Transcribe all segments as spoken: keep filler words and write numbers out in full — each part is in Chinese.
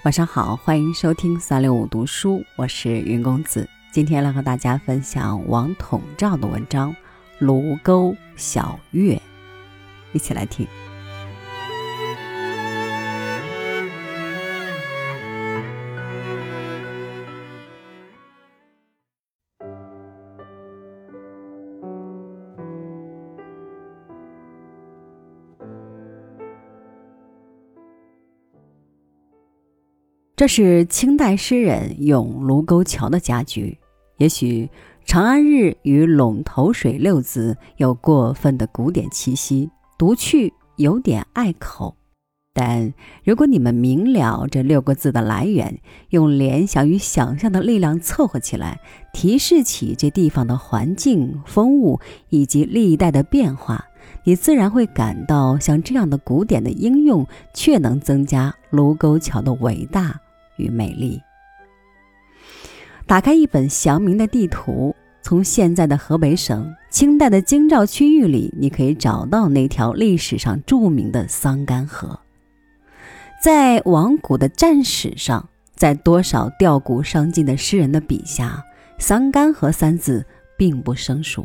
晚上好，欢迎收听三六五读书，我是云公子。今天来和大家分享王统照的文章《卢沟晓月》，一起来听。这是清代诗人咏卢沟桥的佳句。也许长安日与陇头水六字有过分的古典气息，读去有点碍口，但如果你们明了这六个字的来源，用联想与想象的力量凑合起来，提示起这地方的环境、风物以及历代的变化，你自然会感到像这样的古典的应用却能增加卢沟桥的伟大与美丽。打开一本详明的地图，从现在的河北省清代的京兆区域里，你可以找到那条历史上著名的桑干河。在往古的战史上，在多少吊古伤今的诗人的笔下，桑干河三字并不生疏。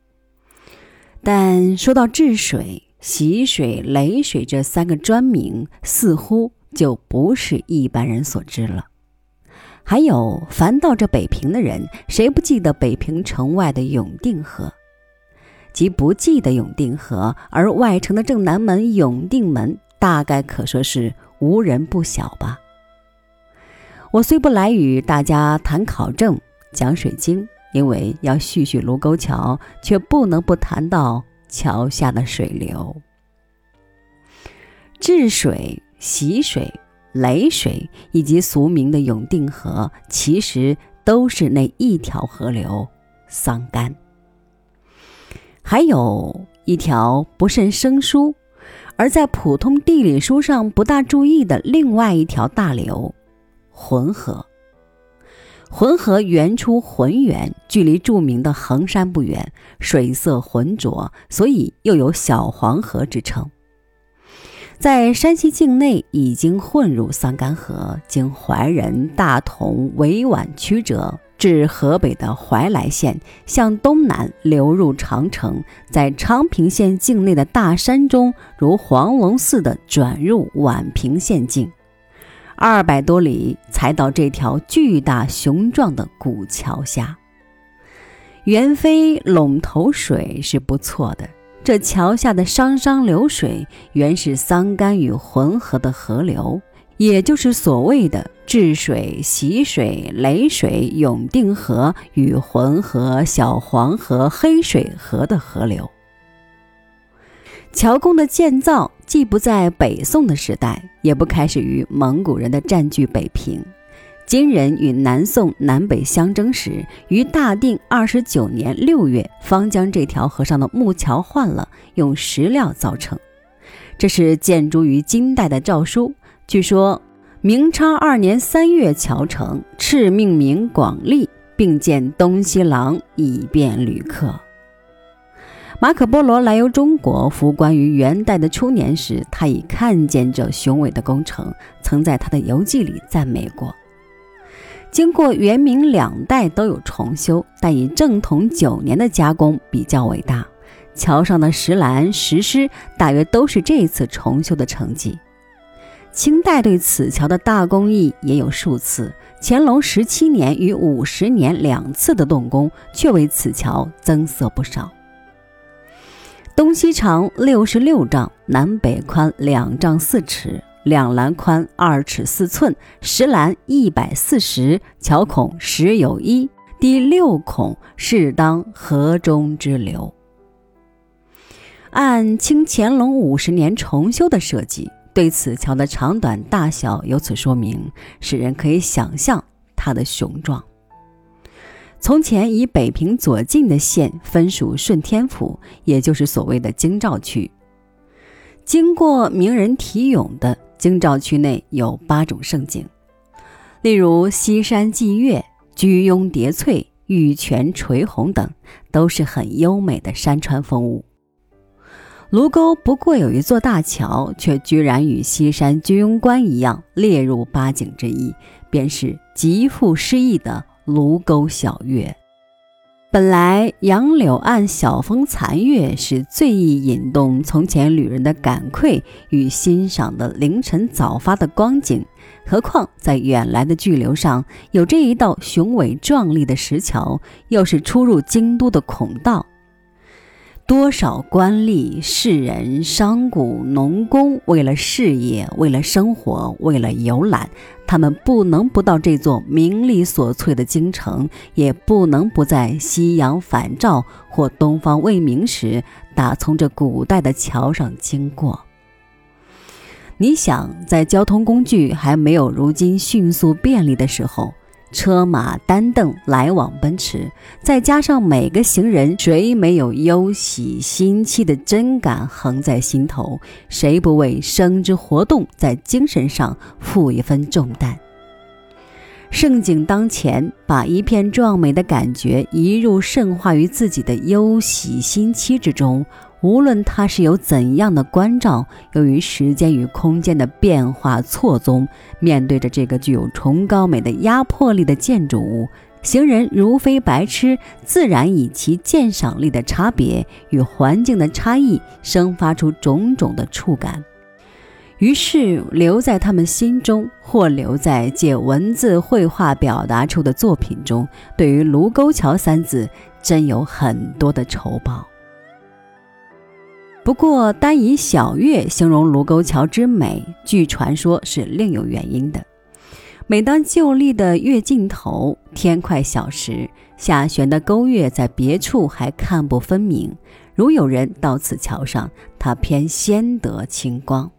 但说到治水、习水、雷水这三个专名，似乎就不是一般人所知了。还有，凡到这北平的人，谁不记得北平城外的永定河？即不记得永定河，而外城的正南门永定门，大概可说是无人不晓吧。我虽不来与大家谈考证、讲水经，因为要叙叙卢沟桥，却不能不谈到桥下的水流。治水、习水、雷水以及俗名的永定河，其实都是那一条河流桑干。还有一条不甚生疏，而在普通地理书上不大注意的另外一条大流浑河。浑河原出浑源，距离著名的衡山不远，水色浑浊，所以又有小黄河之称。在山西境内已经混入桑干河，经怀仁、大同、委婉曲折，至河北的怀来县，向东南流入长城，在昌平县境内的大山中，如黄龙似的转入宛平县境，二百多里才到这条巨大雄壮的古桥下。原非陇头水是不错的，这桥下的商商流水原是桑干与浑河的河流，也就是所谓的治水、习水、雷水、永定河与浑河、小黄河、黑水河的河流。桥宫的建造既不在北宋的时代，也不开始于蒙古人的占据北平。金人与南宋南北相争时，于大定二十九年六月方将这条河上的木桥换了，用石料造成。这是建筑于金代的诏书。据说明昌二年三月桥成，敕命名广利，并建东西廊，以便旅客。马可波罗来游中国，服官于元代的初年时，他已看见这雄伟的工程，曾在他的游记里赞美过。经过元明两代都有重修，但以正统九年的加工比较伟大。桥上的石栏、石狮大约都是这一次重修的成绩。清代对此桥的大工艺也有数次，乾隆十七年与五十年两次的动工，却为此桥增色不少。东西长六十六丈，南北宽两丈四尺，两栏宽二尺四寸，石栏一百四十，桥孔十有一，第六孔是当河中之流。按清乾隆五十年重修的设计，对此桥的长短大小由此说明，使人可以想象它的雄壮。从前以北平左近的县分属顺天府，也就是所谓的京兆区。经过名人题咏的京兆区内有八种胜景，例如西山霁月、居庸叠翠、玉泉垂虹等，都是很优美的山川风物。 卢沟不过有一座大桥，却居然与西山居庸关一样列入八景之一，便是极富诗意的卢沟晓月。本来杨柳岸晓风残月是最易引动从前旅人的感愧与欣赏的凌晨早发的光景，何况在远来的巨流上有这一道雄伟壮丽的石桥，又是出入京都的孔道。多少官吏、士人、商贾、农工，为了事业，为了生活，为了游览，他们不能不到这座名利所萃的京城，也不能不在夕阳返照或东方未明时打从这古代的桥上经过。你想，在交通工具还没有如今迅速便利的时候，车马单凳来往奔驰，再加上每个行人，谁没有忧喜心戚的真感横在心头？谁不为生之活动在精神上负一分重担？盛景当前，把一片壮美的感觉移入渗化于自己的忧喜心戚之中，无论它是有怎样的关照，由于时间与空间的变化错综，面对着这个具有崇高美的压迫力的建筑物，行人如非白痴，自然以其鉴赏力的差别与环境的差异，生发出种种的触感。于是留在他们心中，或留在借文字绘画表达出的作品中，对于卢沟桥三字真有很多的酬报。不过单以晓月形容卢沟桥之美，据传说是另有原因的。每当旧历的月尽头，天快晓时，下悬的沟月在别处还看不分明，如有人到此桥上，它偏先得清光。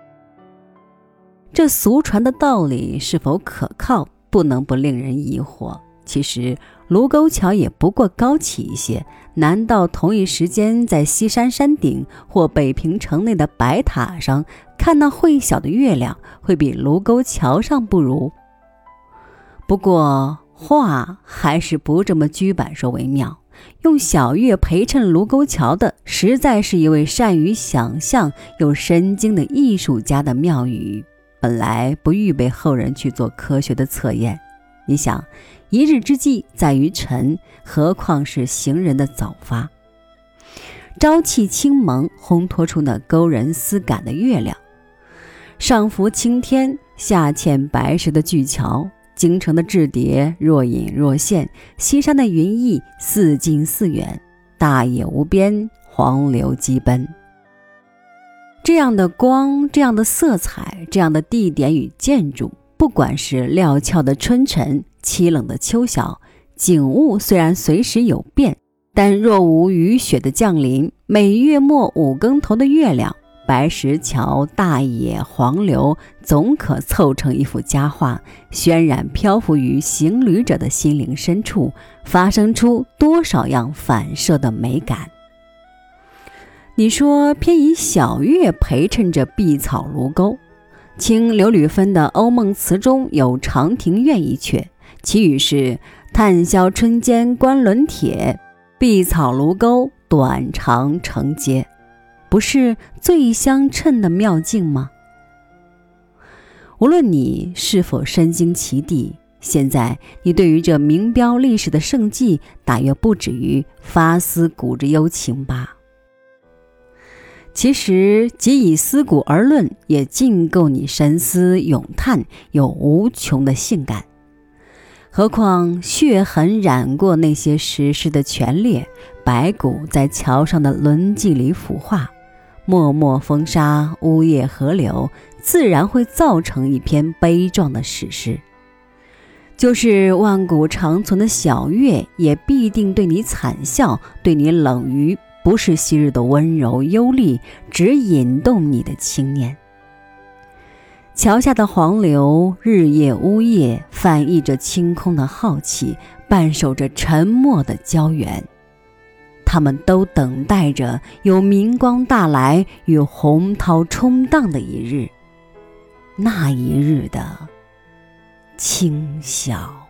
这俗传的道理是否可靠，不能不令人疑惑。其实卢沟桥也不过高起一些，难道同一时间在西山山顶或北平城内的白塔上看那会小的月亮，会比卢沟桥上不如？不过话还是不这么居板说为妙，用晓月陪衬卢沟桥的，实在是一位善于想象又深经的艺术家的妙语，本来不预备后人去做科学的测验。你想，一日之计在于晨，何况是行人的早发？朝气清蒙，烘托出那勾人思感的月亮，上浮青天，下嵌白石的巨桥，京城的雉蝶若隐若现，西山的云翳似近似远，大野无边，黄流激奔。这样的光，这样的色彩，这样的地点与建筑，不管是料峭的春晨，凄冷的秋晓，景物虽然随时有变，但若无雨雪的降临，每月末五更头的月亮，白石桥、大野、黄流，总可凑成一幅佳画，渲染漂浮于行旅者的心灵深处，发生出多少样反射的美感。你说偏以晓月陪衬着碧草卢沟，清刘吕芬的《欧梦词》中有长亭院一阙，其语是炭销春间观轮帖，碧草卢沟短长成街，不是最相称的妙境吗？无论你是否身经其地，现在你对于这名标历史的盛迹，大约不止于发思古之幽情吧。其实即以思古而论，也尽够你深思咏叹，有无穷的性感。何况血痕染过那些石狮的全裂，白骨在桥上的轮迹里腐化，脉脉风沙，呜咽河流，自然会造成一篇悲壮的史诗。就是万古长存的晓月，也必定对你惨笑，对你冷于不是昔日的温柔幽丽，只引动你的轻念。桥下的黄流，日夜呜咽，翻译着清空的好奇，伴守着沉默的胶原。他们都等待着有明光大来与洪涛冲荡的一日，那一日的清晓。